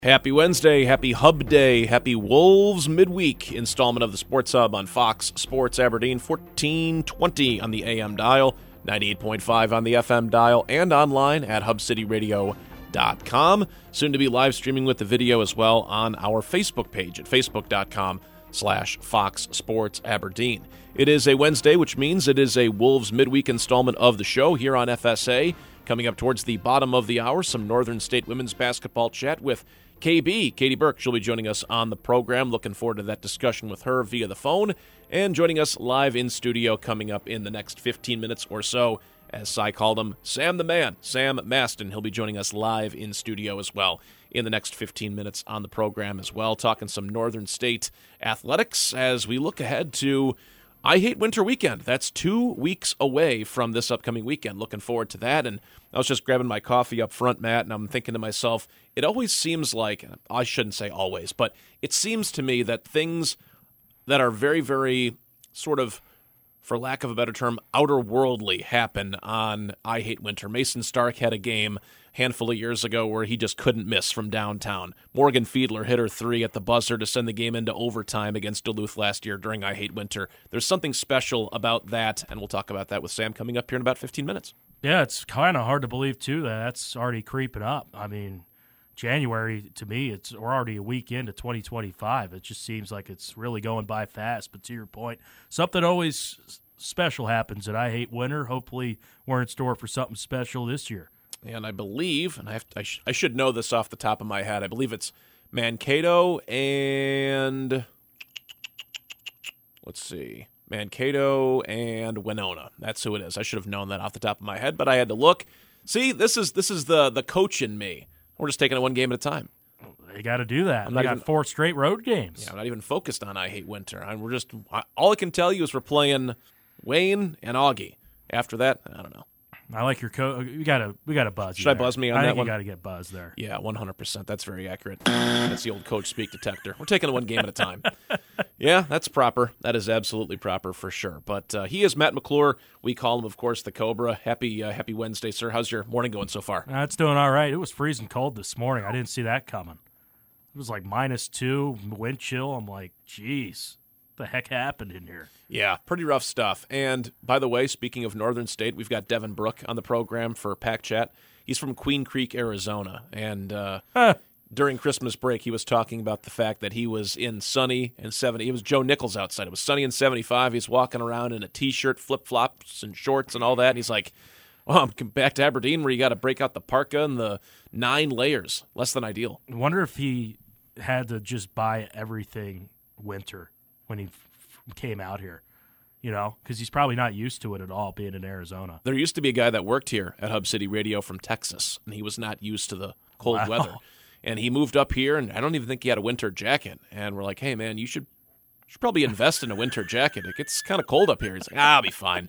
Happy Wednesday, happy Hub Day, happy Wolves midweek installment of the Sports Hub on Fox Sports Aberdeen, 1420 on the AM dial, 98.5 on the FM dial, and online at hubcityradio.com. Soon to be live streaming with the video as well on our Facebook page at facebook.com/Fox Sports Aberdeen. It is a Wednesday, which means it is a Wolves midweek installment of the show here on FSA. Coming up towards the bottom of the hour, some Northern State women's basketball chat with KB, Katie Burke. She'll be joining us on the program. Looking forward to that discussion with her via the phone. And joining us live in studio coming up in the next 15 minutes or so, as Cy called him, Sam the Man, Sam Maston. He'll be joining us live in studio as well in the next 15 minutes on the program as well, talking some Northern State athletics as we look ahead to I Hate Winter Weekend. That's 2 weeks away from this upcoming weekend. Looking forward to that. And I was just grabbing my coffee up front, Matt, and I'm thinking to myself, it always seems like, I shouldn't say always, but it seems to me that things that are very, very sort of, for lack of a better term, outer worldly happen on I Hate Winter. Mason Stark had a game handful of years ago where he just couldn't miss from downtown. Morgan Fiedler hit her three at the buzzer to send the game into overtime against Duluth last year during I Hate Winter. There's something special about that, and we'll talk about that with Sam coming up here in about 15 minutes. Yeah, it's kind of hard to believe, too, that that's already creeping up. I mean, January, to me, we're already a week into 2025. It just seems like it's really going by fast. But to your point, something always special happens at I Hate Winter. Hopefully we're in store for something special this year. And I believe, and I should know this off the top of my head, I believe it's Mankato and, let's see, Mankato and Winona. That's who it is. I should have known that off the top of my head, but I had to look. See, this is the coach in me. We're just taking it one game at a time. They got to do that. I'm they got 4 straight road games. Yeah, I'm not even focused on I Hate Winter. All I can tell you is we're playing Wayne and Augie. After that, I don't know. I like your coach. We got to buzz. Should I buzz me on that one? I think you got to get buzzed there. Yeah, 100%. That's very accurate. That's the old coach speak detector. We're taking it one game at a time. Yeah, that's proper. That is absolutely proper for sure. But he is Matt McClure. We call him, of course, the Cobra. Happy Wednesday, sir. How's your morning going so far? It's doing all right. It was freezing cold this morning. I didn't see that coming. It was like -2, wind chill. I'm like, geez. The heck happened in here? Yeah, pretty rough stuff. And by the way, speaking of Northern State, we've got Devin Brook on the program for Pack Chat. He's from Queen Creek, Arizona, and during Christmas break, he was talking about the fact that he was in sunny and 70. It was Joe Nichols outside. It was sunny and 75. He's walking around in a T-shirt, flip-flops, and shorts and all that. And he's like, "Well, I'm back to Aberdeen where you got to break out the parka and the 9 layers. Less than ideal." I wonder if he had to just buy everything winter when he came out here, because he's probably not used to it at all being in Arizona. There used to be a guy that worked here at Hub City Radio from Texas, and he was not used to the cold weather. And he moved up here, and I don't even think he had a winter jacket. And we're like, "Hey, man, you should probably invest in a winter jacket. It gets kind of cold up here." He's like, "I'll be fine."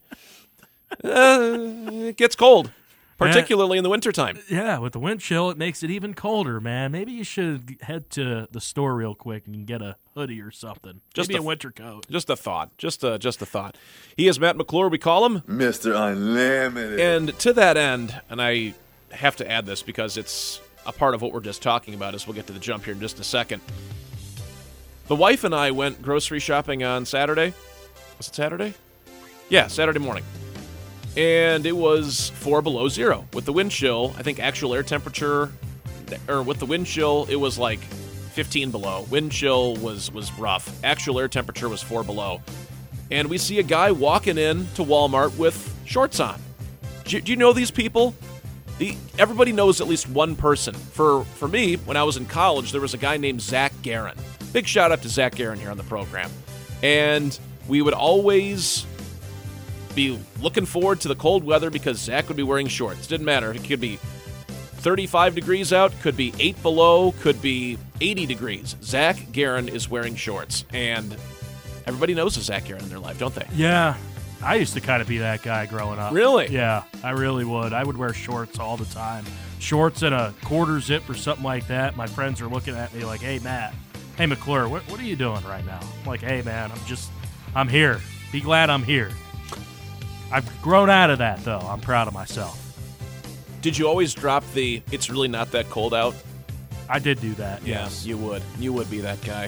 It gets cold. Particularly in the wintertime. Yeah, with the wind chill, it makes it even colder, man. Maybe you should head to the store real quick and get a hoodie or something. Maybe a winter coat. Just a thought. Just a thought. He is Matt McClure. We call him Mr. Unlimited. And to that end, and I have to add this because it's a part of what we're just talking about as we'll get to the jump here in just a second. The wife and I went grocery shopping on Saturday. Was it Saturday? Yeah, Saturday morning. And it was 4 below zero. With the wind chill, I think actual air temperature, or with the wind chill, it was like 15 below. Wind chill was rough. Actual air temperature was 4 below. And we see a guy walking in to Walmart with shorts on. Do you know these people? Everybody knows at least one person. For me, when I was in college, there was a guy named Zach Guerin. Big shout out to Zach Guerin here on the program. And we would always be looking forward to the cold weather because Zach would be wearing shorts. Didn't matter. It could be 35 degrees out, could be 8 below, could be 80 degrees. Zach Guerin is wearing shorts, and everybody knows a Zach Guerin in their life, don't they? Yeah. I used to kind of be that guy growing up. Really? Yeah, I really would. I would wear shorts all the time. Shorts and a quarter zip or something like that. My friends are looking at me like, "Hey, Matt. Hey, McClure, what are you doing right now?" I'm like, "Hey, man, I'm here. Be glad I'm here." I've grown out of that, though. I'm proud of myself. Did you always drop the "it's really not that cold out"? I did do that. Yeah, Yes. you would. You would be that guy.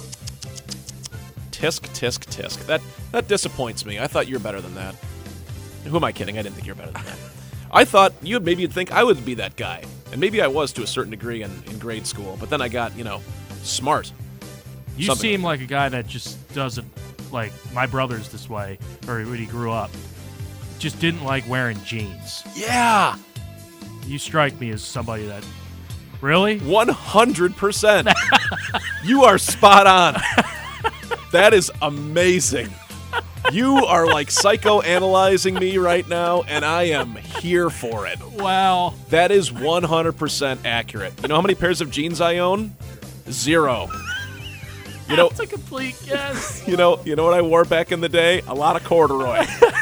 Tisk, tisk, tisk. That disappoints me. I thought you were better than that. Who am I kidding? I didn't think you were better than that. I thought maybe you'd think I would be that guy. And maybe I was to a certain degree in grade school. But then I got, smart. You Something seem like a guy that just doesn't, like, my brother's this way, or when he grew up, just didn't like wearing jeans. Yeah! You strike me as somebody that, really? 100%. You are spot on. That is amazing. You are like psychoanalyzing me right now, and I am here for it. Wow. That is 100% accurate. You know how many pairs of jeans I own? 0. That's a complete guess. You know what I wore back in the day? A lot of corduroy.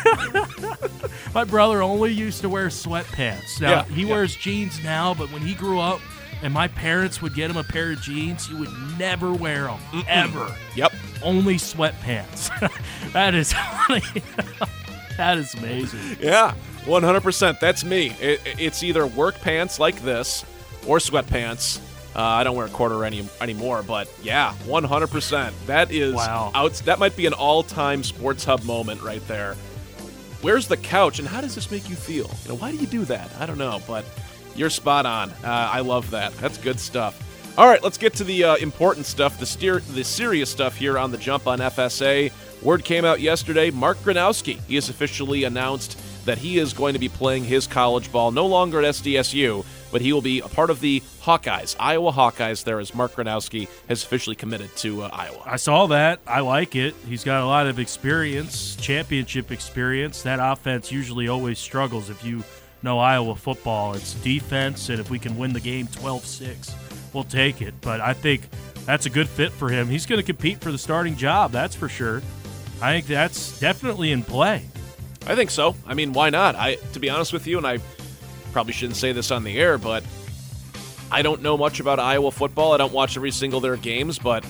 My brother only used to wear sweatpants. Now, he wears jeans now, but when he grew up and my parents would get him a pair of jeans, he would never wear them, ever. Yep. Only sweatpants. That is funny. That is amazing. Yeah, 100%. That's me. It's either work pants like this or sweatpants. I don't wear corduroy anymore, but yeah, 100%. That is wow. That might be an all-time Sports Hub moment right there. Where's the couch, and how does this make you feel? Why do you do that? I don't know, but you're spot on. I love that. That's good stuff. All right, let's get to the important stuff, the serious stuff here on The Jump on FSA. Word came out yesterday. Mark Gronowski, he has officially announced that he is going to be playing his college ball no longer at SDSU, but he will be a part of the Hawkeyes, Iowa Hawkeyes, there as Mark Gronowski has officially committed to Iowa. I saw that. I like it. He's got a lot of experience, championship experience. That offense usually always struggles. If you know Iowa football, it's defense, and if we can win the game 12-6, we'll take it. But I think that's a good fit for him. He's going to compete for the starting job, that's for sure. I think that's definitely in play. I think so. I mean, why not? To be honest with you, and I probably shouldn't say this on the air, but I don't know much about Iowa football. I don't watch every single of their games, but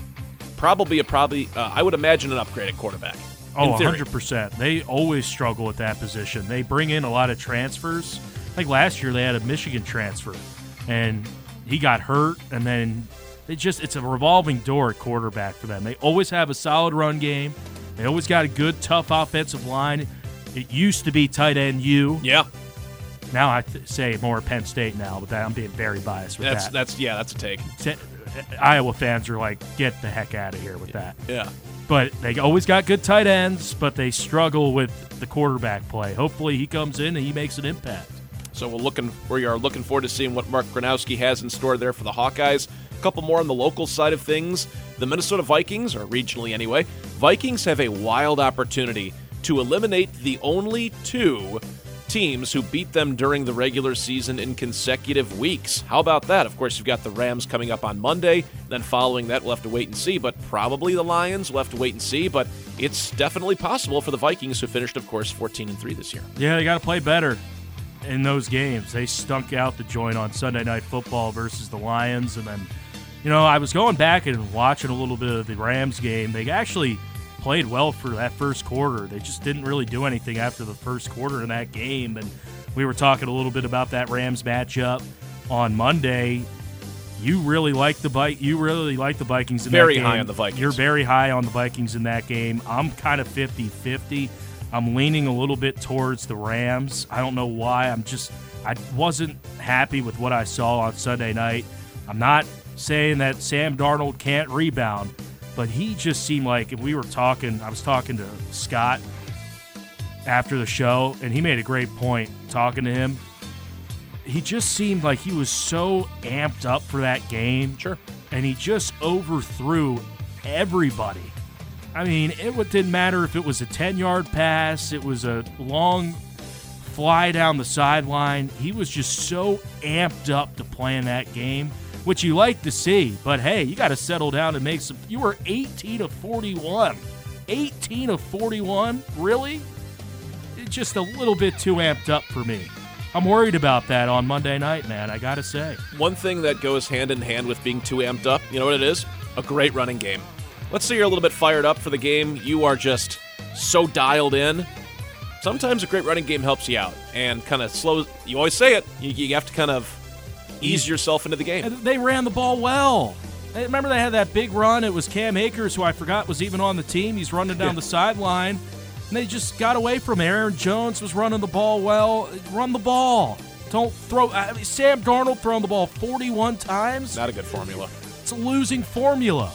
I would imagine an upgrade at quarterback. Oh, 100%. They always struggle at that position. They bring in a lot of transfers. Like last year, they had a Michigan transfer, and he got hurt, and then it's a revolving door at quarterback for them. They always have a solid run game. They always got a good, tough offensive line. It used to be tight end U. Yeah. Now I say more Penn State now, but I'm being very biased with that. That's a take. Iowa fans are like, get the heck out of here with that. Yeah. But they always got good tight ends, but they struggle with the quarterback play. Hopefully he comes in and he makes an impact. So we are looking forward to seeing what Mark Gronowski has in store there for the Hawkeyes. A couple more on the local side of things. The Minnesota Vikings, or regionally anyway, Vikings have a wild opportunity to eliminate the only 2 teams who beat them during the regular season in consecutive weeks. How about that? Of course, you've got the Rams coming up on Monday. Then following that, we'll have to wait and see. But probably the Lions. We'll have to wait and see. But it's definitely possible for the Vikings, who finished, of course, 14-3 this year. Yeah, they got to play better in those games. They stunk out the joint on Sunday Night Football versus the Lions. And then, I was going back and watching a little bit of the Rams game. They actually played well for that first quarter. They just didn't really do anything after the first quarter in that game. And we were talking a little bit about that Rams matchup on Monday. You really like the Vikings in that game. Very high on the Vikings. You're very high on the Vikings in that game. I'm kind of 50-50. I'm leaning a little bit towards the Rams. I don't know why. I wasn't happy with what I saw on Sunday night. I'm not saying that Sam Darnold can't rebound, but he just seemed like, if we were talking, I was talking to Scott after the show, and he made a great point talking to him. He just seemed like he was so amped up for that game. Sure. And he just overthrew everybody. I mean, it didn't matter if it was a 10-yard pass, it was a long fly down the sideline. He was just so amped up to play in that game, which you like to see. But, hey, you got to settle down and make some – you were 18 of 41. 18 of 41? Really? It's just a little bit too amped up for me. I'm worried about that on Monday night, man, I got to say. One thing that goes hand in hand with being too amped up, you know what it is? A great running game. Let's say you're a little bit fired up for the game. You are just so dialed in. Sometimes a great running game helps you out and kind of slows. You always say it. You have to kind of ease yourself into the game. And they ran the ball well. Remember they had that big run? It was Cam Akers, who I forgot was even on the team. He's running down the sideline, and they just got away from it. Aaron Jones was running the ball well. Run the ball. Don't throw. Sam Darnold throwing the ball 41 times. Not a good formula. It's a losing formula.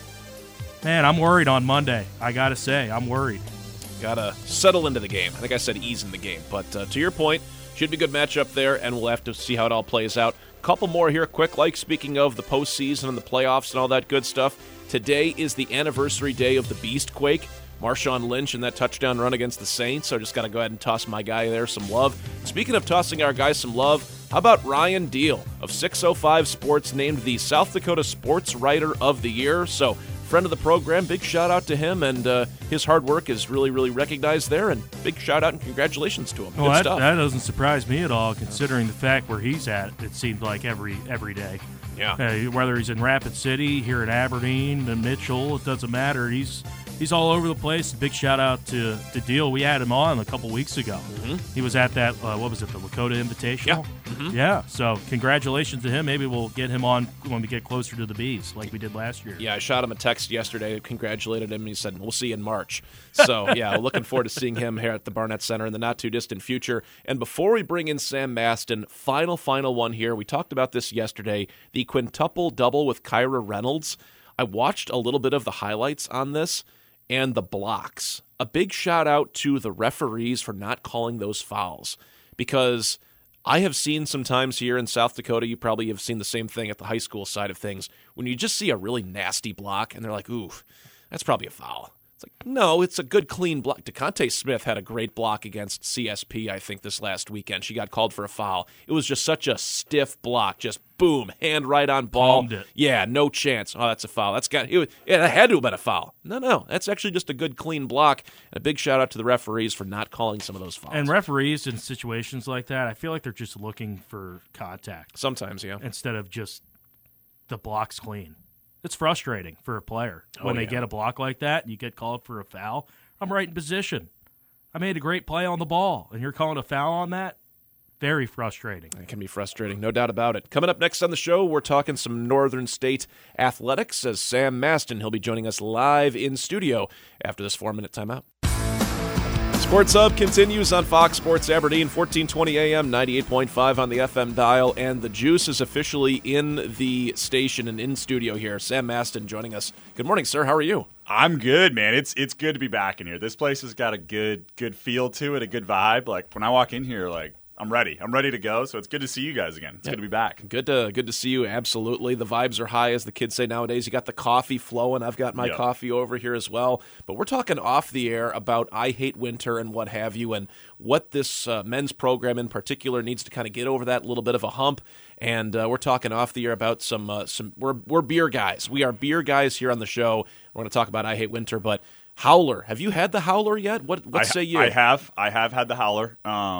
Man, I'm worried on Monday. I got to say, I'm worried. Got to settle into the game. I think I said ease in the game. But to your point, should be a good matchup there, and we'll have to see how it all plays out. Couple more here, quick. Like, speaking of the postseason and the playoffs and all that good stuff, today is the anniversary day of the Beastquake. Marshawn Lynch and that touchdown run against the Saints, so I just got to go ahead and toss my guy there some love. Speaking of tossing our guys some love, how about Ryan Deal of 605 Sports named the South Dakota Sports Writer of the Year? So, friend of the program, big shout out to him, and his hard work is really, really recognized there, and big shout out and congratulations to him. Well, good stuff. That doesn't surprise me at all, considering the fact where he's at, it seems like every day. Yeah. Whether he's in Rapid City, here in Aberdeen, in Mitchell, it doesn't matter. He's all over the place. Big shout out to Deal. We had him on a couple weeks ago. Mm-hmm. He was at that, the Lakota Invitational? Yeah. Mm-hmm. Yeah, so congratulations to him. Maybe we'll get him on when we get closer to the Bees, like we did last year. Yeah, I shot him a text yesterday, congratulated him, and he said, we'll see you in March. So, yeah, looking forward to seeing him here at the Barnett Center in the not-too-distant future. And before we bring in Sam Maston, final one here. We talked about this yesterday, the quintuple double with Kyra Reynolds. I watched a little bit of the highlights on this, and the blocks. A big shout out to the referees for not calling those fouls, because I have seen sometimes here in South Dakota, you probably have seen the same thing at the high school side of things, when you just see a really nasty block and they're like, ooh, that's probably a foul. It's like, no, it's a good, clean block. DeConte Smith had a great block against CSP, I think, this last weekend. She got called for a foul. It was just such a stiff block. Just boom, hand right on ball. Calmed it. Yeah, no chance. Oh, that's a foul. That had to have been a foul. No, that's actually just a good, clean block. And a big shout out to the referees for not calling some of those fouls. And referees in situations like that, I feel like they're just looking for contact. Sometimes, yeah. Instead of just the block's clean. It's frustrating for a player when they get a block like that and you get called for a foul. I'm right in position. I made a great play on the ball, and you're calling a foul on that? Very frustrating. It can be frustrating, no doubt about it. Coming up next on the show, we're talking some Northern State athletics as Sam Maston. He'll be joining us live in studio after this 4-minute timeout. Sports Hub continues on Fox Sports Aberdeen, 1420 AM, 98.5 on the FM dial, and the Juice is officially in the station and in studio here. Sam Maston joining us. Good morning, sir. How are you? I'm good, man. It's good to be back in here. This place has got a good feel to it, a good vibe. Like, when I walk in here, like, I'm ready. I'm ready to go, so it's good to see you guys again. It's good to be back. Good to see you, absolutely. The vibes are high, as the kids say nowadays. You got the coffee flowing. I've got my coffee over here as well. But we're talking off the air about I Hate Winter and what have you, and what this men's program in particular needs to kind of get over that little bit of a hump. And we're talking off the air about some we're beer guys. We are beer guys here on the show. We're going to talk about I Hate Winter, but Howler. Have you had the Howler yet? What say you? I have had the Howler.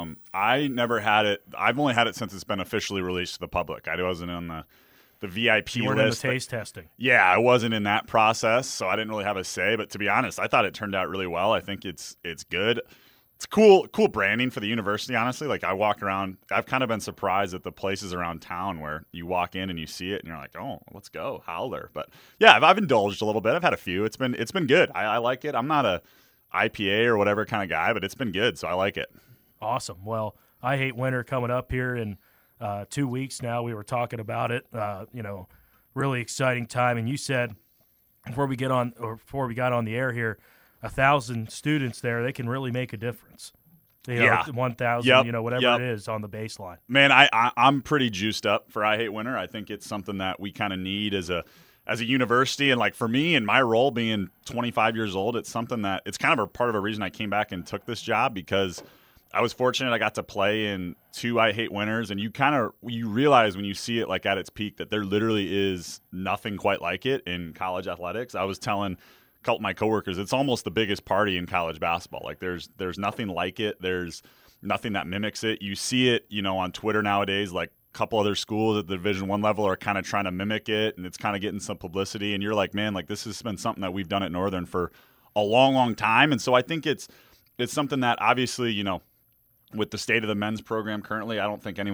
I never had it. I've only had it since it's been officially released to the public. I wasn't on the VIP you weren't list. In the taste testing. Yeah, I wasn't in that process, so I didn't really have a say. But to be honest, I thought it turned out really well. I think it's good. It's cool branding for the university, honestly. Like, I walk around, I've kind of been surprised at the places around town where you walk in and you see it and you're like, oh, let's go, Howler. But yeah, I've indulged a little bit. I've had a few. It's been good. I like it. I'm not a IPA or whatever kind of guy, but it's been good, so I like it. Awesome. Well, I Hate Winter coming up here in 2 weeks now. We were talking about it, really exciting time. And you said before we got on the air here, 1,000 students there, they can really make a difference. 1,000, whatever it is on the baseline. Man, I'm pretty juiced up for I Hate Winter. I think it's something that we kind of need as a university. And like for me and my role being 25 years old, it's something that it's kind of a part of a reason I came back and took this job, because I was fortunate I got to play in 2 I Hate Winters, and you realize when you see it like at its peak that there literally is nothing quite like it in college athletics. I was telling couple of my coworkers, it's almost the biggest party in college basketball. Like there's nothing like it. There's nothing that mimics it. You see it, on Twitter nowadays, like a couple other schools at the Division I level are kind of trying to mimic it, and it's kind of getting some publicity. And you're like, man, like this has been something that we've done at Northern for a long, long time. And so I think it's something that obviously, with the state of the men's program currently, I don't think anyone would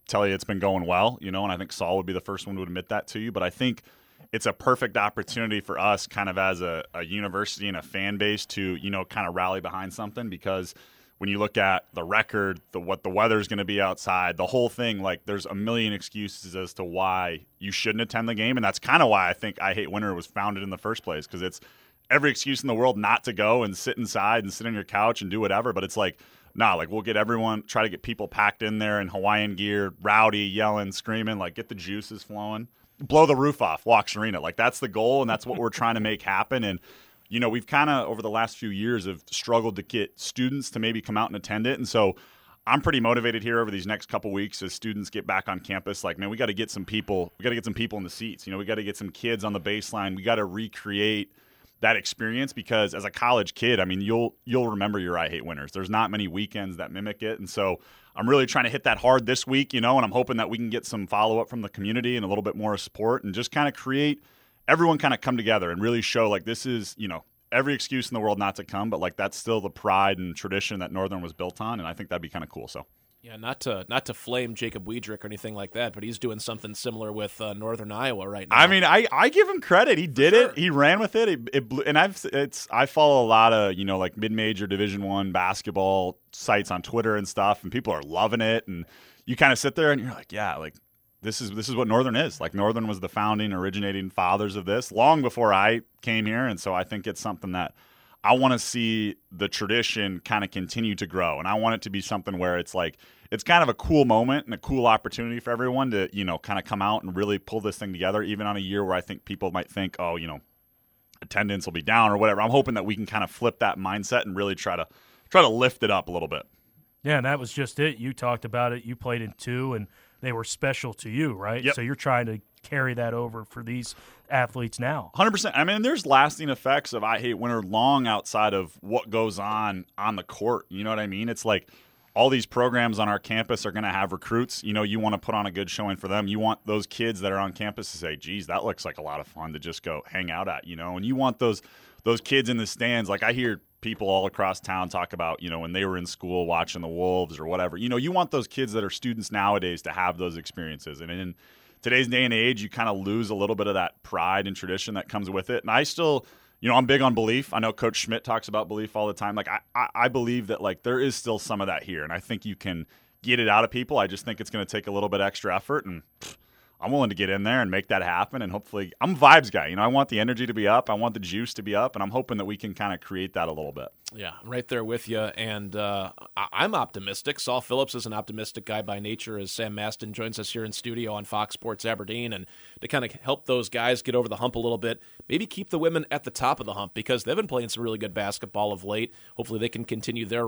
tell you it's been going well, and I think Saul would be the first one to admit that to you. But I think it's a perfect opportunity for us kind of as a university and a fan base to, kind of rally behind something, because when you look at the record, what the weather's going to be outside, the whole thing, like there's a million excuses as to why you shouldn't attend the game. And that's kind of why I think I Hate Winter was founded in the first place, because it's every excuse in the world not to go and sit inside and sit on your couch and do whatever. But it's like, nah, like we'll get everyone, try to get people packed in there in Hawaiian gear, rowdy, yelling, screaming, like get the juices flowing, blow the roof off, Walks Arena. Like that's the goal, and that's what we're trying to make happen. And we've kind of over the last few years have struggled to get students to maybe come out and attend it. And so I'm pretty motivated here over these next couple weeks as students get back on campus. Like, man, we got to get some people. We got to get some people in the seats. We got to get some kids on the baseline. We got to recreate that experience, because as a college kid, I mean, you'll remember your I Hate Winters. There's not many weekends that mimic it. And so I'm really trying to hit that hard this week, and I'm hoping that we can get some follow-up from the community and a little bit more support, and just kind of create everyone kind of come together and really show like this is, every excuse in the world not to come, but like that's still the pride and tradition that Northern was built on, and I think that'd be kind of cool. So yeah, not to flame Jacob Wiedrich or anything like that, but he's doing something similar with Northern Iowa right now. I mean, I give him credit. He did it. He ran with it. It blew, and I follow a lot of like mid-major Division I basketball sites on Twitter and stuff, and people are loving it. And you kind of sit there and you're like, yeah, like this is what Northern is. Like Northern was the founding, originating fathers of this long before I came here, and so I think it's something that I want to see the tradition kind of continue to grow, and I want it to be something where it's like it's kind of a cool moment and a cool opportunity for everyone to kind of come out and really pull this thing together, even on a year where I think people might think, oh, attendance will be down or whatever. I'm hoping that we can kind of flip that mindset and really try to lift it up a little bit. Yeah, and that was just it. You talked about it. You played in 2, and they were special to you, right? Yep. So you're trying to carry that over for these athletes now. 100%. I mean, there's lasting effects of I Hate Winter long outside of what goes on the court. You know what I mean? It's like all these programs on our campus are going to have recruits. You want to put on a good showing for them. You want those kids that are on campus to say, geez, that looks like a lot of fun to just go hang out at, and you want those kids in the stands. Like I hear people all across town talk about, when they were in school watching the Wolves or whatever. You want those kids that are students nowadays to have those experiences. And in today's day and age, you kind of lose a little bit of that pride and tradition that comes with it. And I still, I'm big on belief. I know Coach Schmidt talks about belief all the time. Like I believe that like there is still some of that here, and I think you can get it out of people. I just think it's going to take a little bit extra effort, and I'm willing to get in there and make that happen. And hopefully, I'm a vibes guy. I want the energy to be up. I want the juice to be up, and I'm hoping that we can kind of create that a little bit. Yeah, I'm right there with you, and I'm optimistic. Saul Phillips is an optimistic guy by nature, as Sam Maston joins us here in studio on Fox Sports Aberdeen, and to kind of help those guys get over the hump a little bit, maybe keep the women at the top of the hump, because they've been playing some really good basketball of late. Hopefully they can continue their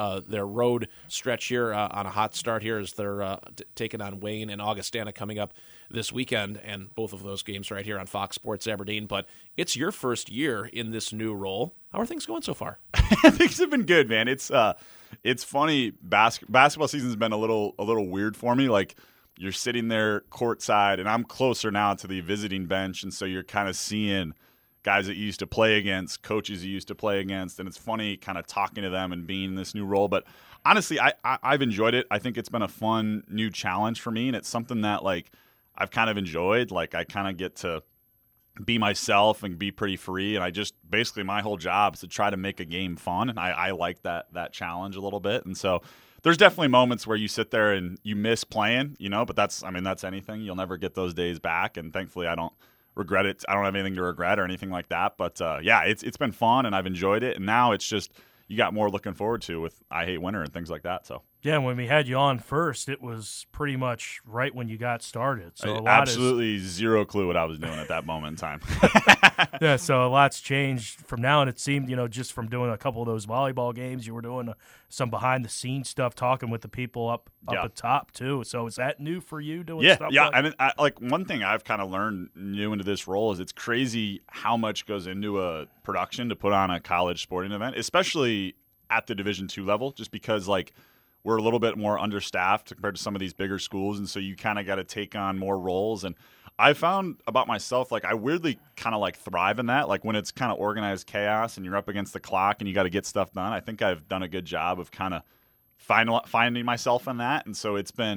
road stretch here on a hot start here as they're taking on Wayne and Augustana coming up this weekend, and both of those games right here on Fox Sports Aberdeen. But it's your first year in this new role. How are things going so far? Things have been good, man. It's funny. Basketball season's been a little weird for me. Like you're sitting there courtside, and I'm closer now to the visiting bench, and so you're kind of seeing guys that you used to play against, coaches you used to play against, and it's funny kind of talking to them and being in this new role. But honestly, I've enjoyed it. I think it's been a fun new challenge for me, and it's something that like I've kind of enjoyed. Like I kind of get to be myself and be pretty free, and I just basically my whole job is to try to make a game fun, and I like that challenge a little bit. And so there's definitely moments where you sit there and you miss playing, but that's anything. You'll never get those days back, and thankfully I don't regret it. I don't have anything to regret or anything like that. But yeah, it's been fun, and I've enjoyed it, and now it's just you got more looking forward to with I Hate Winter and things like that. So yeah, when we had you on first, it was pretty much right when you got started. So absolutely zero clue what I was doing at that moment in time. Yeah, so a lot's changed from now, and it seemed, just from doing a couple of those volleyball games, you were doing some behind-the-scenes stuff, talking with the people up at top, too. So is that new for you, doing stuff like that? Yeah, like one thing I've kind of learned new into this role is it's crazy how much goes into a production to put on a college sporting event, especially at the Division II level, just because, like, we're a little bit more understaffed compared to some of these bigger schools, and so you kind of got to take on more roles. And I found about myself, like I weirdly kind of like thrive in that, like when it's kind of organized chaos and you're up against the clock and you got to get stuff done. I think I've done a good job of kind of finding myself in that, and so there's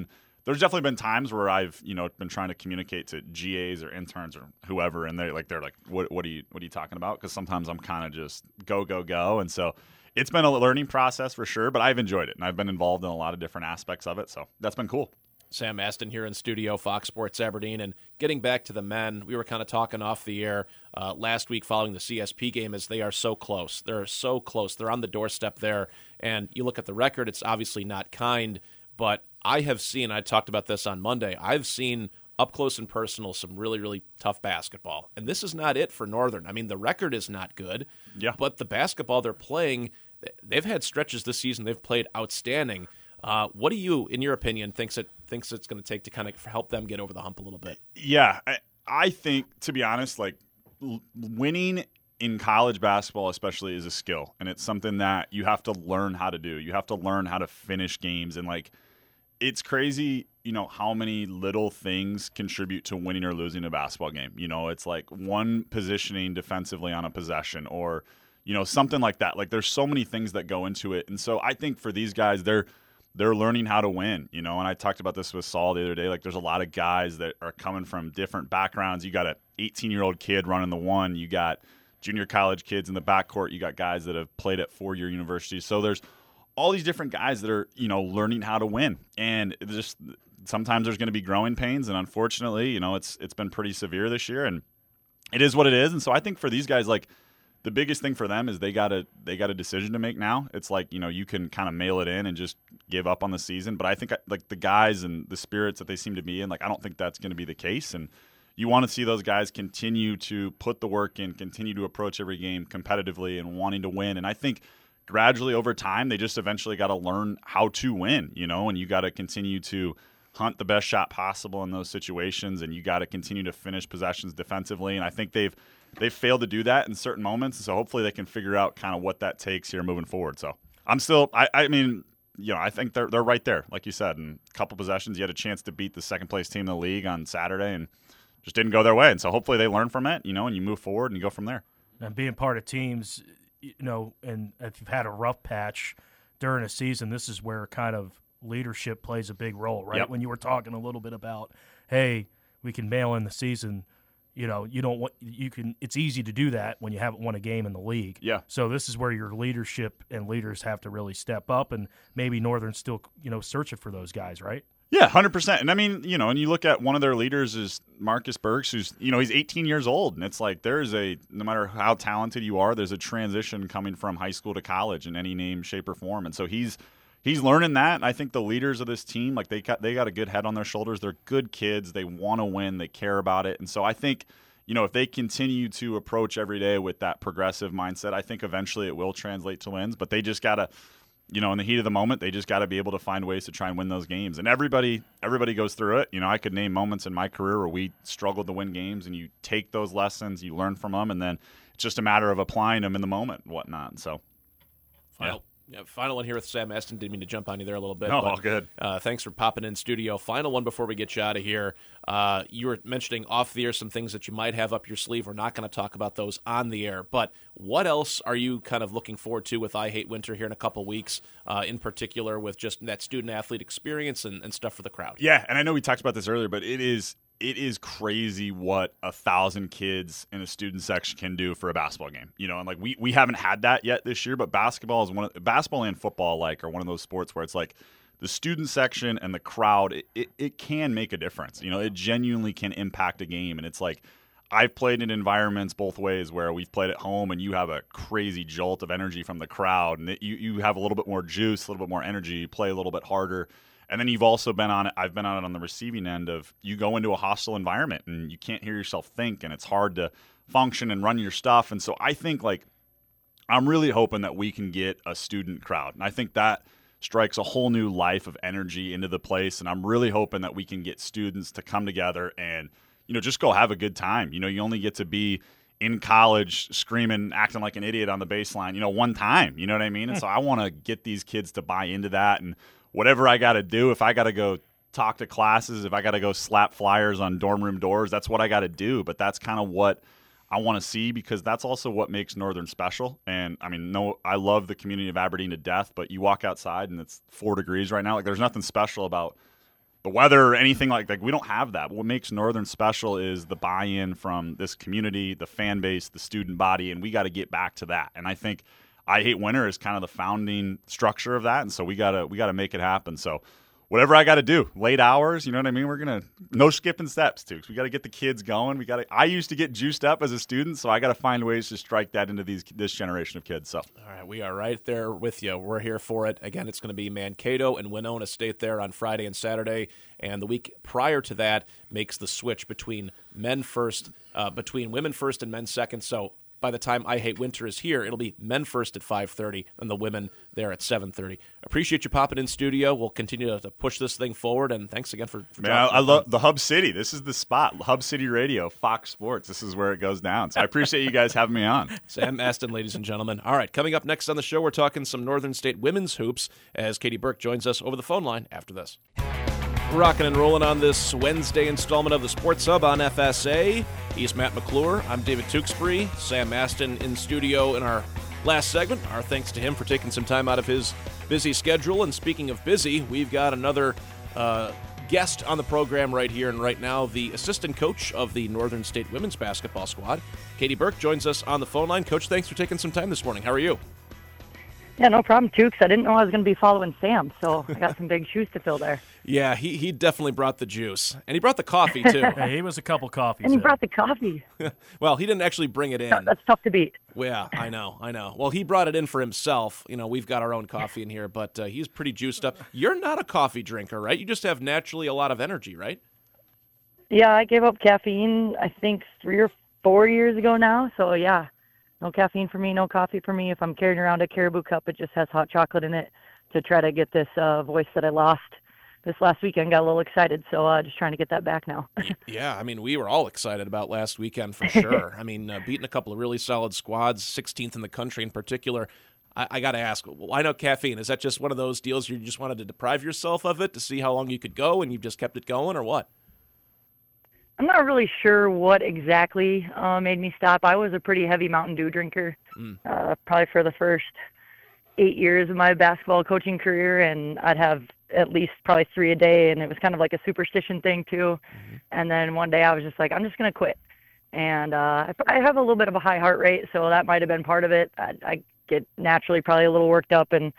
there's definitely been times where I've been trying to communicate to GAs or interns or whoever, and they're like, what are you talking about? Because sometimes I'm kind of just go, and so it's been a learning process for sure. But I've enjoyed it, and I've been involved in a lot of different aspects of it, so that's been cool. Sam Aston here in studio, Fox Sports Aberdeen. And getting back to the men, we were kind of talking off the air last week following the CSP game, as they are so close. They're so close. They're on the doorstep there. And you look at the record, it's obviously not kind, but I have seen, I talked about this on Monday, I've seen up close and personal some really, really tough basketball. And this is not it for Northern. I mean, the record is not good, but the basketball they're playing, they've had stretches this season they've played outstanding. What do you, in your opinion, thinks it's going to take to kind of help them get over the hump a little bit? Yeah, I think, to be honest, like winning in college basketball especially is a skill, and it's something that you have to learn how to do. You have to learn how to finish games, and like it's crazy, how many little things contribute to winning or losing a basketball game. It's like one positioning defensively on a possession or something like that. Like there's so many things that go into it, and so I think for these guys, they're learning how to win, and I talked about this with Saul the other day. Like there's a lot of guys that are coming from different backgrounds. You got an 18-year-old kid running the one. You got junior college kids in the backcourt. You got guys that have played at four-year universities. So there's all these different guys that are, learning how to win. And just sometimes there's going to be growing pains. And unfortunately, it's been pretty severe this year, and it is what it is. And so I think for these guys, like, the biggest thing for them is they got a decision to make now. It's like, you can kind of mail it in and just give up on the season. But I think like the guys and the spirits that they seem to be in, like I don't think that's going to be the case. And you want to see those guys continue to put the work in, continue to approach every game competitively and wanting to win. And I think gradually over time, they just eventually got to learn how to win, and you got to continue to hunt the best shot possible in those situations, and you got to continue to finish possessions defensively. And I think they've failed to do that in certain moments, so hopefully they can figure out kind of what that takes here moving forward. So I'm still, I mean, I think they're right there, like you said. In a couple possessions, you had a chance to beat the second place team in the league on Saturday, and just didn't go their way. And so hopefully they learn from it, and you move forward and you go from there. And being part of teams, and if you've had a rough patch during a season, this is where kind of leadership plays a big role, right? Yep. When you were talking a little bit about, hey, we can mail in the season. It's easy to do that when you haven't won a game in the league. Yeah. So this is where your leadership and leaders have to really step up, and maybe Northern's still, searching for those guys, right? Yeah, 100%. And I mean, and you look at one of their leaders is Marcus Burks, who's, he's 18 years old. And it's like no matter how talented you are, there's a transition coming from high school to college in any name, shape, or form. And so he's learning that. And I think the leaders of this team, like they got a good head on their shoulders. They're good kids. They want to win. They care about it. And so I think, if they continue to approach every day with that progressive mindset, I think eventually it will translate to wins. But they just got to, in the heat of the moment, they just got to be able to find ways to try and win those games. And everybody goes through it. I could name moments in my career where we struggled to win games, and you take those lessons, you learn from them, and then it's just a matter of applying them in the moment and whatnot. So, Final one here with Sam Aston. Didn't mean to jump on you there a little bit. No, all good. Thanks for popping in studio. Final one before we get you out of here. You were mentioning off the air some things that you might have up your sleeve. We're not going to talk about those on the air. But what else are you kind of looking forward to with I Hate Winter here in a couple weeks, in particular with just that student-athlete experience and stuff for the crowd? Yeah, and I know we talked about this earlier, but it is crazy what 1,000 kids in a student section can do for a basketball game. And like we haven't had that yet this year, but basketball and football are one of those sports where it's like the student section and the crowd, it can make a difference. It genuinely can impact a game. And it's like I've played in environments both ways where we've played at home and you have a crazy jolt of energy from the crowd, and you have a little bit more juice, a little bit more energy, you play a little bit harder. And then you've also been on it. I've been on it on the receiving end of you go into a hostile environment and you can't hear yourself think, and it's hard to function and run your stuff. And so I think I'm really hoping that we can get a student crowd. And I think that strikes a whole new life of energy into the place. And I'm really hoping that we can get students to come together and, just go have a good time. You only get to be in college screaming, acting like an idiot on the baseline, one time. You know what I mean? And so I want to get these kids to buy into that. And whatever I got to do, if I got to go talk to classes, if I got to go slap flyers on dorm room doors, that's what I got to do. But that's kind of what I want to see, because that's also what makes Northern special. And I mean, I love the community of Aberdeen to death, but you walk outside and it's 4 degrees right now. Like there's nothing special about the weather or anything like that. We don't have that. What makes Northern special is the buy-in from this community, the fan base, the student body, and we got to get back to that. And I think I Hate Winter is kind of the founding structure of that, and so we gotta make it happen. So whatever I got to do, late hours, you know what I mean? We're going to no skipping steps, too. We got to get the kids going. I used to get juiced up as a student, so I got to find ways to strike that into this generation of kids. So, all right, we are right there with you. We're here for it. Again, it's going to be Mankato and Winona State there on Friday and Saturday, and the week prior to that makes the switch between women first and men second. So by the time I Hate Winter is here, it'll be men first at 5:30 and the women there at 7:30. Appreciate you popping in studio. We'll continue to push this thing forward, and thanks again for Man, I love the Hub City. This is the spot. Hub City Radio, Fox Sports. This is where it goes down. So I appreciate you guys having me on. Sam Maston, ladies and gentlemen. All right, coming up next on the show, we're talking some Northern State women's hoops as Katie Burke joins us over the phone line after this. Rocking and rolling on this Wednesday installment of the Sports Hub on FSA. He's Matt McClure. I'm David Tewksbury. Sam Maston in studio in our last segment. Our thanks to him for taking some time out of his busy schedule. And speaking of busy, we've got another guest on the program right here and right now, the assistant coach of the Northern State women's basketball squad. Katie Burke joins us on the phone line. Coach, thanks for taking some time this morning. How are you? Yeah, no problem, too, because I didn't know I was going to be following Sam, so I got some big shoes to fill there. Yeah, he definitely brought the juice. And he brought the coffee, too. Hey, he was a couple coffees. And he brought the coffee. Well, he didn't actually bring it in. No, that's tough to beat. Yeah, I know. Well, he brought it in for himself. You know, we've got our own coffee in here, but he's pretty juiced up. You're not a coffee drinker, right? You just have naturally a lot of energy, right? Yeah, I gave up caffeine, I think, 3 or 4 years ago now, so yeah. No caffeine for me, no coffee for me. If I'm carrying around a Caribou cup, it just has hot chocolate in it to try to get this voice that I lost this last weekend. Got a little excited, so just trying to get that back now. Yeah, I mean, we were all excited about last weekend for sure. I mean, beating a couple of really solid squads, 16th in the country in particular. I got to ask, why no caffeine? Is that just one of those deals you just wanted to deprive yourself of it to see how long you could go and you just kept it going, or what? I'm not really sure what exactly made me stop. I was a pretty heavy Mountain Dew drinker, probably for the first 8 years of my basketball coaching career, and I'd have at least probably 3 a day, and it was kind of like a superstition thing too. Mm-hmm. And then one day I was just like, I'm just going to quit. And I have a little bit of a high heart rate, so that might have been part of it. I get naturally probably a little worked up and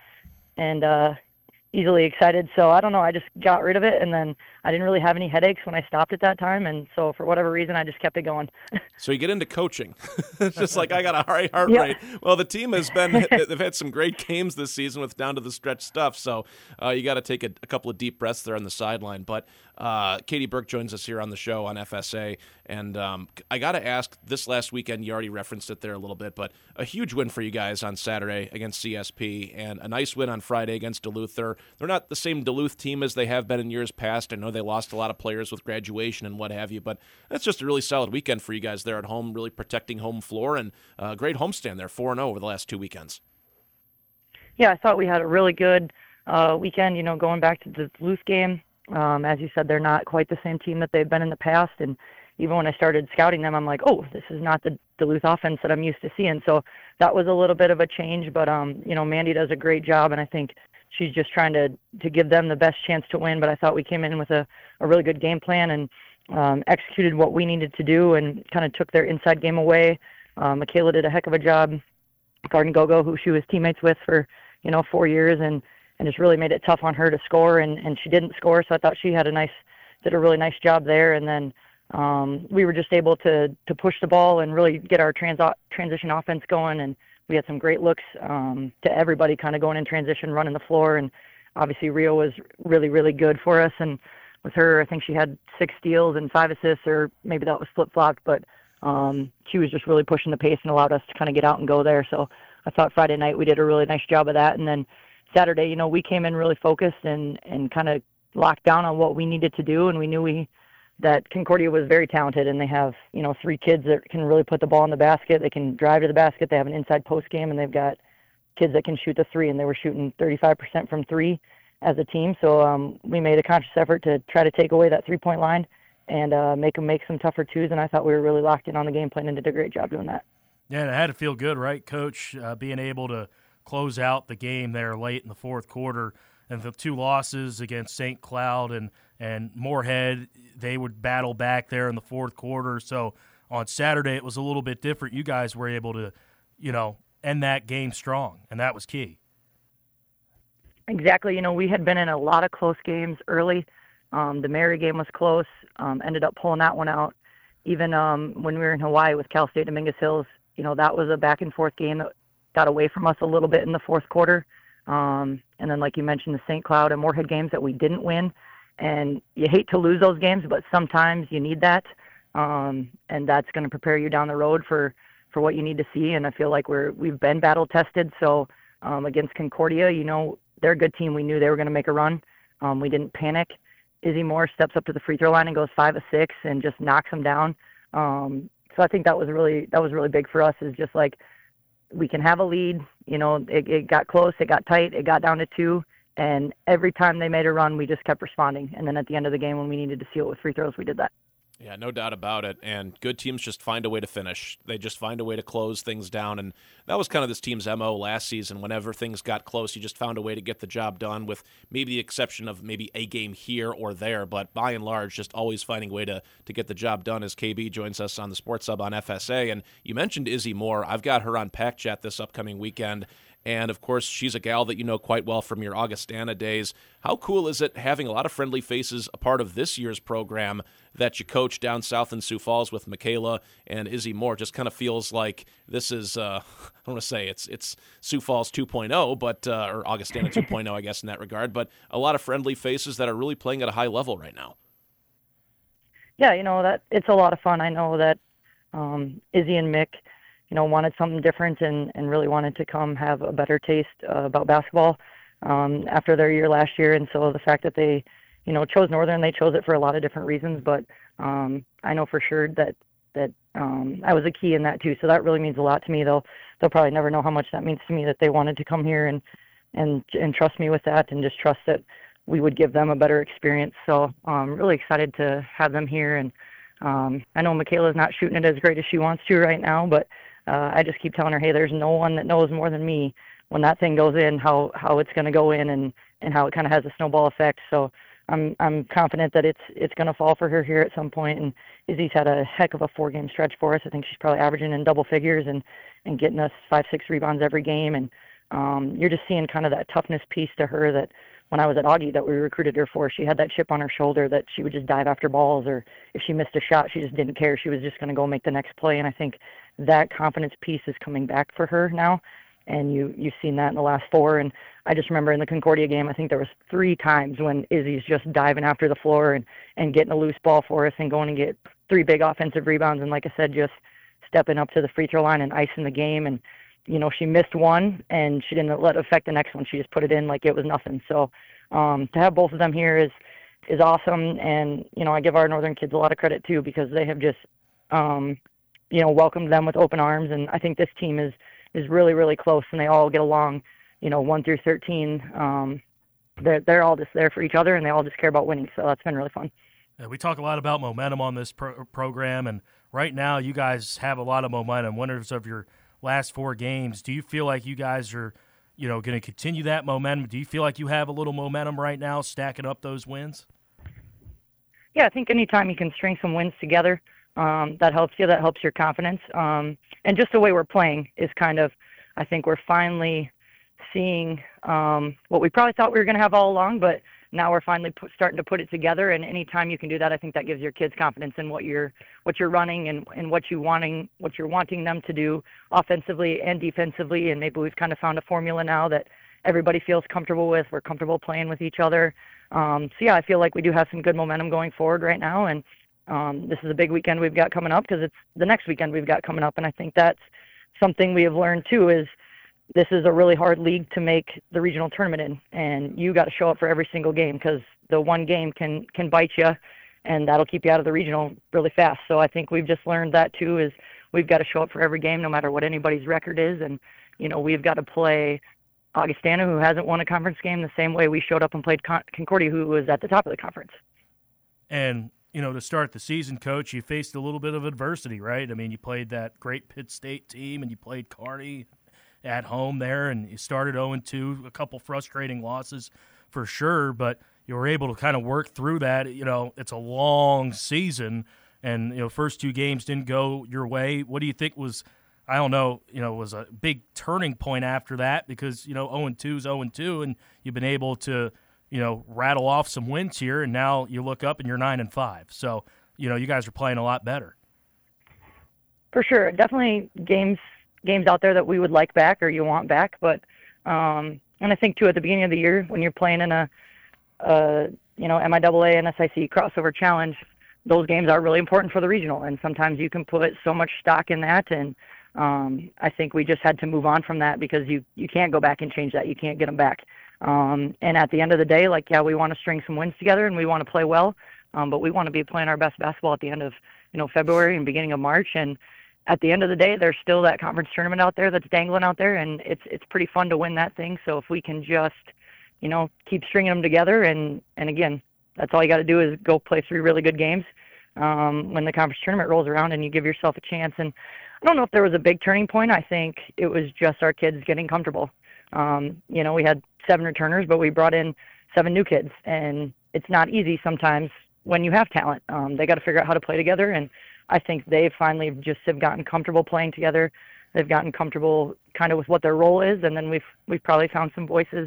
easily excited. So I don't know. I just got rid of it, and then I didn't really have any headaches when I stopped at that time. And so for whatever reason, I just kept it going. So you get into coaching. It's just like, I got a high heart rate. Well, the team they've had some great games this season with down to the stretch stuff. So you got to take a couple of deep breaths there on the sideline. But Katie Burke joins us here on the show on FSA. And I got to ask, this last weekend, you already referenced it there a little bit, but a huge win for you guys on Saturday against CSP and a nice win on Friday against Duluth. They're not the same Duluth team as they have been in years past. I know they lost a lot of players with graduation and what have you, but that's just a really solid weekend for you guys there at home, really protecting home floor, and a great homestand there, 4-0 over the last 2 weekends. Yeah, I thought we had a really good weekend, going back to the Duluth game. As you said, they're not quite the same team that they've been in the past, and even when I started scouting them, I'm like, oh, this is not the Duluth offense that I'm used to seeing. So that was a little bit of a change, but Mandy does a great job, and I think she's just trying to give them the best chance to win. But I thought we came in with a really good game plan and executed what we needed to do and kind of took their inside game away. Michaela did a heck of a job. Garden Gogo, who she was teammates with for 4 years, and just really made it tough on her to score, and she didn't score. So I thought she did a really nice job there. And then we were just able to push the ball and really get our transition offense going, and we had some great looks to everybody kind of going in transition, running the floor. And obviously Rio was really, really good for us. And with her, I think she had 6 steals and 5 assists, or maybe that was flip-flopped, but she was just really pushing the pace and allowed us to kind of get out and go there. So I thought Friday night we did a really nice job of that. And then Saturday, we came in really focused and kind of locked down on what we needed to do. And we knew that Concordia was very talented, and they have, 3 kids that can really put the ball in the basket. They can drive to the basket. They have an inside post game, and they've got kids that can shoot the 3, and they were shooting 35% from 3 as a team. So we made a conscious effort to try to take away that 3-point line and make them make some tougher twos, and I thought we were really locked in on the game plan and did a great job doing that. Yeah, and it had to feel good, right, Coach, being able to close out the game there late in the fourth quarter, and the 2 losses against St. Cloud and and Moorhead, they would battle back there in the fourth quarter. So on Saturday, it was a little bit different. You guys were able to, end that game strong, and that was key. Exactly. We had been in a lot of close games early. The Mary game was close, ended up pulling that one out. Even when we were in Hawaii with Cal State Dominguez Hills, that was a back-and-forth game that got away from us a little bit in the fourth quarter. And then, like you mentioned, the St. Cloud and Moorhead games that we didn't win. And you hate to lose those games, but sometimes you need that. And that's going to prepare you down the road for what you need to see. And I feel like we've been battle-tested. So against Concordia, they're a good team. We knew they were going to make a run. We didn't panic. Izzy Moore steps up to the free throw line and goes 5 of 6 and just knocks them down. So I think that was really big for us, is just like, we can have a lead. It got close, it got tight, it got down to 2, and every time they made a run, we just kept responding. And then at the end of the game, when we needed to seal it with free throws, we did that. Yeah, no doubt about it. And good teams just find a way to finish. They just find a way to close things down. And that was kind of this team's MO last season. Whenever things got close, you just found a way to get the job done, with maybe the exception of maybe a game here or there. But by and large, just always finding a way to get the job done, as KB joins us on the Sports Hub on FSA. And you mentioned Izzy Moore. I've got her on Pack Chat this upcoming weekend. And, of course, she's a gal that you know quite well from your Augustana days. How cool is it having a lot of friendly faces a part of this year's program that you coach down south in Sioux Falls with Michaela and Izzy Moore? Just kind of feels like this is, I don't want to say it's Sioux Falls 2.0, but or Augustana 2.0, I guess, in that regard. But a lot of friendly faces that are really playing at a high level right now. Yeah, that it's a lot of fun. I know that Izzy and Mick, wanted something different and really wanted to come have a better taste about basketball after their year last year. And so the fact that they, chose Northern, they chose it for a lot of different reasons. But I know for sure that I was a key in that too. So that really means a lot to me. They'll probably never know how much that means to me, that they wanted to come here and trust me with that, and just trust that we would give them a better experience. So I'm really excited to have them here. And I know Michaela's not shooting it as great as she wants to right now, but I just keep telling her, hey, there's no one that knows more than me when that thing goes in, how it's going to go in and how it kind of has a snowball effect. So I'm confident that it's going to fall for her here at some point. And Izzy's had a heck of a 4-game stretch for us. I think she's probably averaging in double figures and getting us 5-6 rebounds every game. And you're just seeing kind of that toughness piece to her that when I was at Augie that we recruited her for. She had that chip on her shoulder that she would just dive after balls, or if she missed a shot, she just didn't care. She was just going to go make the next play. And I think that confidence piece is coming back for her now. And you've seen that in the last 4. And I just remember in the Concordia game, I think there was 3 times when Izzy's just diving after the floor and getting a loose ball for us and going and get 3 big offensive rebounds. And like I said, just stepping up to the free throw line and icing the game. And, she missed one and she didn't let it affect the next one. She just put it in like it was nothing. So to have both of them here is awesome. And, I give our Northern kids a lot of credit too, because they have just, welcomed them with open arms. And I think this team is really, really close, and they all get along, 1 through 13. They're all just there for each other, and they all just care about winning. So that's been really fun. Yeah, we talk a lot about momentum on this program, and right now you guys have a lot of momentum. Winners of your last 4 games. Do you feel like you guys are, going to continue that momentum? Do you feel like you have a little momentum right now, stacking up those wins? Yeah, I think anytime you can string some wins together, that helps you. That helps your confidence. And just the way we're playing is kind of, I think we're finally seeing what we probably thought we were going to have all along, but now we're finally starting to put it together. And anytime you can do that, I think that gives your kids confidence in what you're running and what you're wanting them to do offensively and defensively. And maybe we've kind of found a formula now that everybody feels comfortable with. We're comfortable playing with each other. So yeah, I feel like we do have some good momentum going forward right now. And this is a big weekend we've got coming up, because it's the next weekend we've got coming up. And I think that's something we have learned too, is this is a really hard league to make the regional tournament in, and you got to show up for every single game, because the one game can bite you, and that'll keep you out of the regional really fast. So I think we've just learned that too, is we've got to show up for every game no matter what anybody's record is. And, we've got to play Augustana, who hasn't won a conference game, the same way we showed up and played Concordia, who was at the top of the conference. And, to start the season, Coach, you faced a little bit of adversity, right? I mean, you played that great Pitt State team, and you played Kearney at home there, and you started 0-2, a couple frustrating losses for sure, but you were able to kind of work through that. You know, it's a long season, and, you know, first 2 games didn't go your way. What do you think was, I don't know, you know, was a big turning point after that? Because, you know, 0-2 is 0-2, and you've been able to, you know, rattle off some wins here, and now you look up and you're 9-5. So, you know, you guys are playing a lot better. For sure. Definitely games out there that we would like back or you want back. But, and I think, too, at the beginning of the year when you're playing in a you know, MIAA and SIC crossover challenge, those games are really important for the regional. And sometimes you can put so much stock in that. And I think we just had to move on from that because you can't go back and change that. You can't get them back. And at the end of the day, like, yeah, we want to string some wins together and we want to play well. But we want to be playing our best basketball at the end of, you know, February and beginning of March. And at the end of the day, there's still that conference tournament out there that's dangling out there, and it's pretty fun to win that thing. So if we can just, you know, keep stringing them together, and again, that's all you got to do is go play 3 really good games when the conference tournament rolls around, and you give yourself a chance. And I don't know if there was a big turning point. I think it was just our kids getting comfortable. You know, we had 7 returners, but we brought in 7 new kids, and it's not easy sometimes when you have talent. They got to figure out how to play together, and I think they finally just have gotten comfortable playing together. They've gotten comfortable kind of with what their role is, and then we've probably found some voices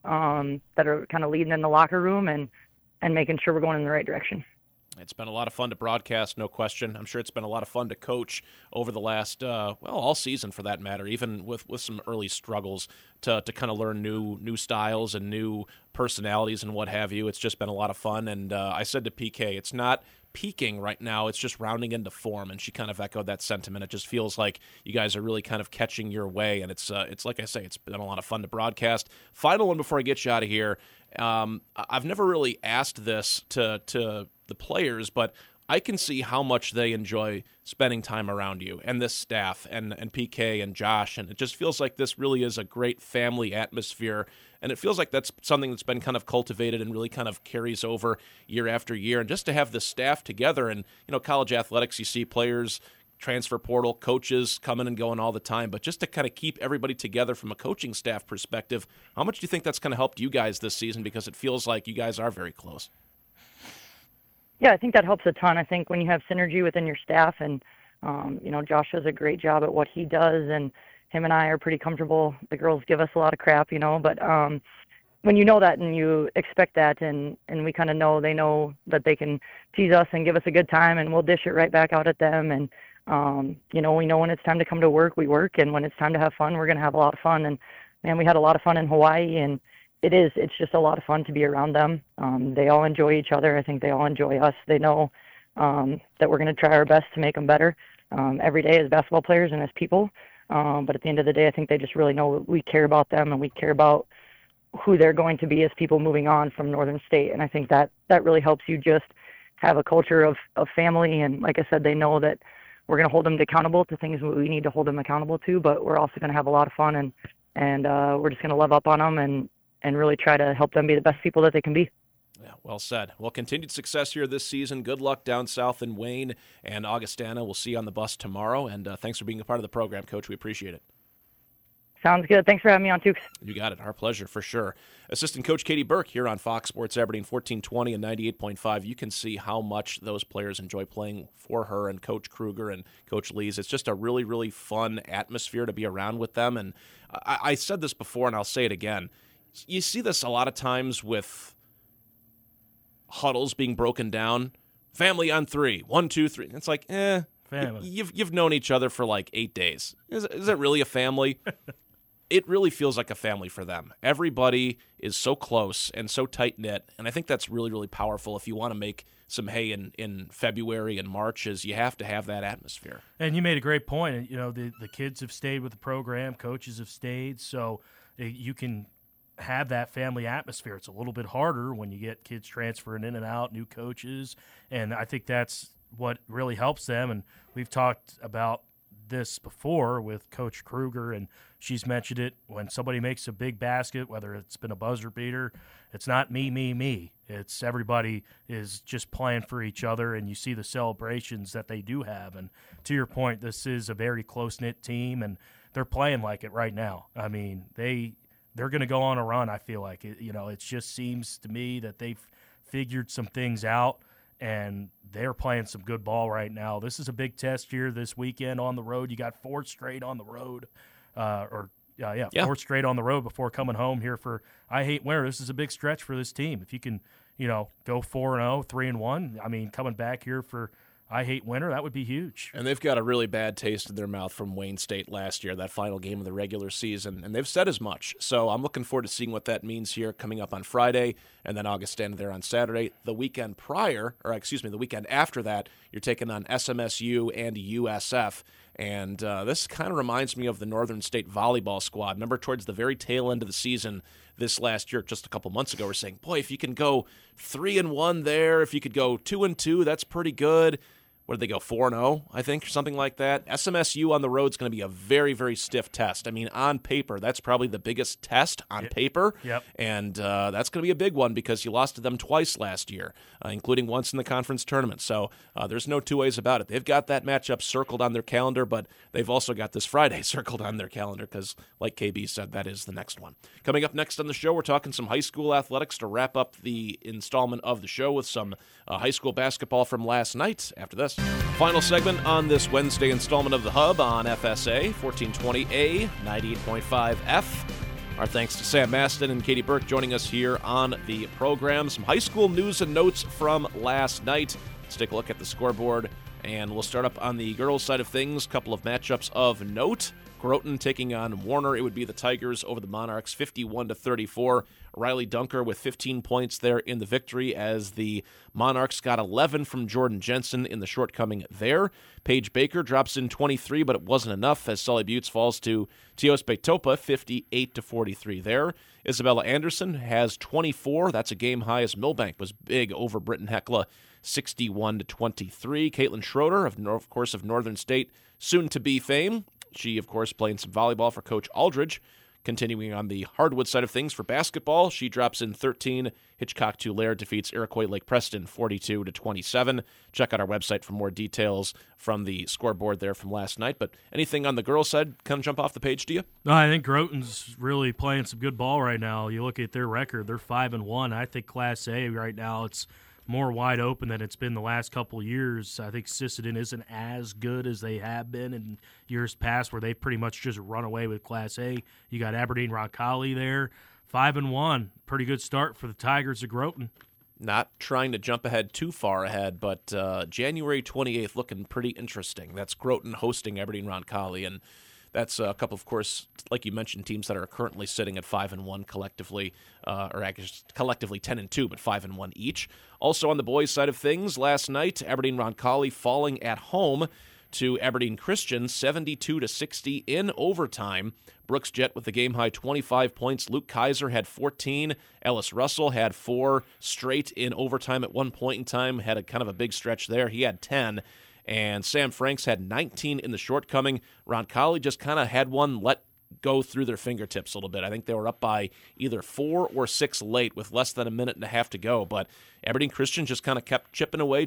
that are kind of leading in the locker room and making sure we're going in the right direction. It's been a lot of fun to broadcast, no question. I'm sure it's been a lot of fun to coach over the last, all season for that matter, even with some early struggles to kind of learn new styles and new personalities and what have you. It's just been a lot of fun. And I said to PK, it's not peaking right now, it's just rounding into form. And she kind of echoed that sentiment. It just feels like you guys are really kind of catching your way. And it's like I say, it's been a lot of fun to broadcast. Final one before I get you out of here. I've never really asked this to the players, but I can see how much they enjoy spending time around you and this staff and PK and Josh, and it just feels like this really is a great family atmosphere, and it feels like that's something that's been kind of cultivated and really kind of carries over year after year. And just to have the staff together, and you know, college athletics, you see players, transfer portal, coaches coming and going all the time, but just to kind of keep everybody together from a coaching staff perspective, how much do you think that's kind of helped you guys this season? Because it feels like you guys are very close. Yeah, I think that helps a ton. I think when you have synergy within your staff, and you know, Josh does a great job at what he does, and him and I are pretty comfortable. The girls give us a lot of crap, you know, but when you know that and you expect that, and we kind of know they know that they can tease us and give us a good time, and we'll dish it right back out at them. And you know, we know when it's time to come to work, we work, and when it's time to have fun, we're going to have a lot of fun. And man, we had a lot of fun in Hawaii, and it's just a lot of fun to be around them. They all enjoy each other. I think they all enjoy us. They know that we're going to try our best to make them better every day as basketball players and as people. But at the end of the day, I think they just really know we care about them, and we care about who they're going to be as people moving on from Northern State. And I think that really helps you just have a culture of family. And like I said, they know that we're going to hold them accountable to things we need to hold them accountable to, but we're also going to have a lot of fun, and we're just going to love up on them and really try to help them be the best people that they can be. Yeah, well said. Well, continued success here this season. Good luck down south in Wayne and Augustana. We'll see you on the bus tomorrow, and thanks for being a part of the program, Coach. We appreciate it. Sounds good. Thanks for having me on, Tukes. You got it. Our pleasure, for sure. Assistant Coach Katie Burke here on Fox Sports Aberdeen 1420 and 98.5. You can see how much those players enjoy playing for her and Coach Kruger and Coach Lees. It's just a really, really fun atmosphere to be around with them. And I said this before, and I'll say it again. You see this a lot of times with huddles being broken down. Family on 3, 1, 2, 3. It's like, family. You've known each other for like 8 days. Is it really a family? It really feels like a family for them. Everybody is so close and so tight-knit, and I think that's really, really powerful if you want to make some hay in February and March, is you have to have that atmosphere. And you made a great point. You know, the kids have stayed with the program, coaches have stayed, so you can have that family atmosphere. It's a little bit harder when you get kids transferring in and out, new coaches, and I think that's what really helps them. And we've talked about this before with Coach Kruger, and she's mentioned it. When somebody makes a big basket, whether it's been a buzzer beater, it's not me. It's everybody is just playing for each other, and you see the celebrations that they do have. And to your point, this is a very close-knit team, and they're playing like it right now. I mean, they they're going to go on a run. I feel like it just seems to me that they've figured some things out, and they're playing some good ball right now. This is a big test here this weekend on the road. You got 4 straight on the road, 4 straight on the road before coming home here for I Hate Winter. This is a big stretch for this team. If you can, go 4-0, 3-1. I mean, coming back here for I Hate Winter, that would be huge. And they've got a really bad taste in their mouth from Wayne State last year, that final game of the regular season, and they've said as much. So I'm looking forward to seeing what that means here coming up on Friday, and then August End there on Saturday. The weekend after that, you're taking on SMSU and USF. And this kind of reminds me of the Northern State volleyball squad. Remember, towards the very tail end of the season this last year, just a couple months ago, we're saying, boy, if you can go 3-1 there, if you could go 2-2, that's pretty good. What did they go, 4-0, I think, or something like that? SMSU on the road is going to be a very, very stiff test. I mean, on paper, that's probably the biggest test on paper. Yep. And that's going to be a big one because you lost to them twice last year, including once in the conference tournament. So there's no two ways about it. They've got that matchup circled on their calendar, but they've also got this Friday circled on their calendar because, like KB said, that is the next one. Coming up next on the show, we're talking some high school athletics to wrap up the installment of the show with some high school basketball from last night after this. Final segment on this Wednesday installment of The Hub on FSA 1420A, 98.5 F. Our thanks to Sam Maston and Katie Burke joining us here on the program. Some high school news and notes from last night. Let's take a look at the scoreboard, and we'll start up on the girls' side of things. A couple of matchups of note. Groton taking on Warner. It would be the Tigers over the Monarchs, 51-34. Riley Dunker with 15 points there in the victory as the Monarchs got 11 from Jordan Jensen in the shortcoming there. Paige Baker drops in 23, but it wasn't enough as Sully Buttes falls to Tios Betopa, 58-43 there. Isabella Anderson has 24. That's a game high as Milbank was big over Britton Hecla, 61-23. Caitlin Schroeder, of Northern State, soon to be fame. She, of course, playing some volleyball for Coach Aldridge. Continuing on the hardwood side of things for basketball, she drops in 13. Hitchcock Tulare defeats Iroquois Lake Preston 42-27. Check out our website for more details from the scoreboard there from last night. But anything on the girls' side kind of jump off the page to you? No, I think Groton's really playing some good ball right now. You look at their record; they're 5-1. I think Class A right now it's more wide open than it's been the last couple of years. I think Sisseton isn't as good as they have been in years past where they've pretty much just run away with Class A. You got Aberdeen Roncalli there, 5-1. Pretty good start for the Tigers of Groton. Not trying to jump ahead too far ahead, but January 28th looking pretty interesting. That's Groton hosting Aberdeen Roncalli, and that's a couple, of course, like you mentioned, teams that are currently sitting at 5-1 collectively, or actually collectively 10-2, but 5-1 each. Also on the boys' side of things, last night, Aberdeen Roncalli falling at home to Aberdeen Christian, 72-60 in overtime. Brooks Jett with the game-high 25 points. Luke Kaiser had 14. Ellis Russell had 4 straight in overtime at one point in time. Had a kind of a big stretch there. He had 10. And Sam Franks had 19 in the shortcoming. Roncalli just kind of had one let go through their fingertips a little bit. I think they were up by either 4 or 6 late with less than a minute and a half to go. But Aberdeen Christian just kind of kept chipping away,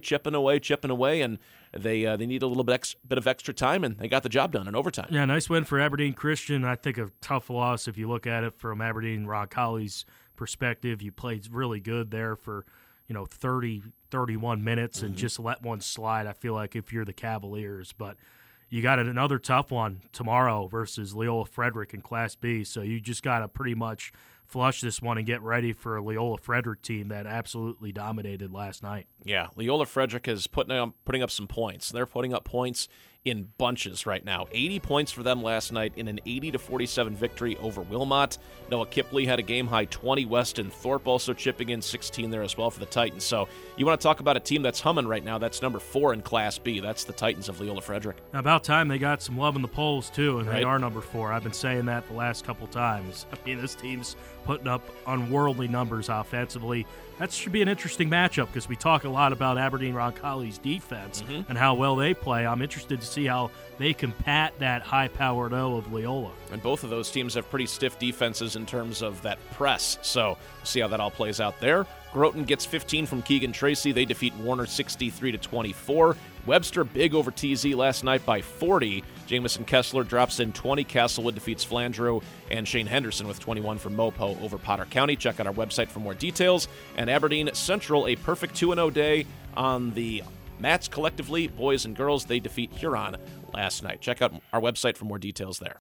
and they need a little bit of extra time, and they got the job done in overtime. Yeah, nice win for Aberdeen Christian. I think a tough loss if you look at it from Aberdeen Roncalli's perspective. You played really good there for 30, 31 minutes and just let one slide, I feel like, if you're the Cavaliers. But you got another tough one tomorrow versus Loyola Frederick in Class B, so you just got to pretty much flush this one and get ready for a Loyola Frederick team that absolutely dominated last night. Yeah, Loyola Frederick is putting up some points. They're putting up points in bunches right now. 80 points for them last night in an 80-47 victory over Wilmot. Noah Kipley had a game-high 20. Weston Thorpe also chipping in 16 there as well for the Titans. So you want to talk about a team that's humming right now. That's number 4 in Class B. That's the Titans of Loyola Frederick. About time they got some love in the polls, too, and right. They are number 4. I've been saying that the last couple times. I mean, this team's putting up unworldly numbers offensively. That should be an interesting matchup because we talk a lot about Aberdeen Roncalli's defense and how well they play. I'm interested to see how they can pat that high-powered O of Loyola. And both of those teams have pretty stiff defenses in terms of that press, so we'll see how that all plays out there. Groton gets 15 from Keegan Tracy. They defeat Warner 63-24. Webster big over TZ last night by 40. Jamison Kessler drops in 20. Castlewood defeats Flandreau, and Shane Henderson with 21 for Mopo over Potter County. Check out our website for more details. And Aberdeen Central, a perfect 2-0 day on the mats collectively, boys and girls. They defeat Huron last night. Check out our website for more details there.